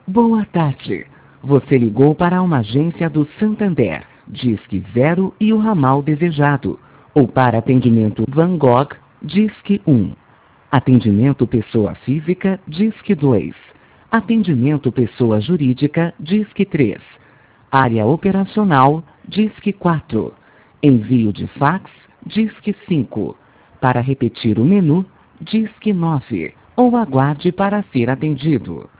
Boa tarde. Você ligou para uma agência do Santander, Disque 0 e o ramal desejado. Ou para atendimento Van Gogh, Disque 1. Atendimento pessoa física, Disque 2. Atendimento pessoa jurídica, Disque 3. Área operacional, Disque 4. Envio de fax, Disque 5. Para repetir o menu, Disque 9. Ou aguarde para ser atendido.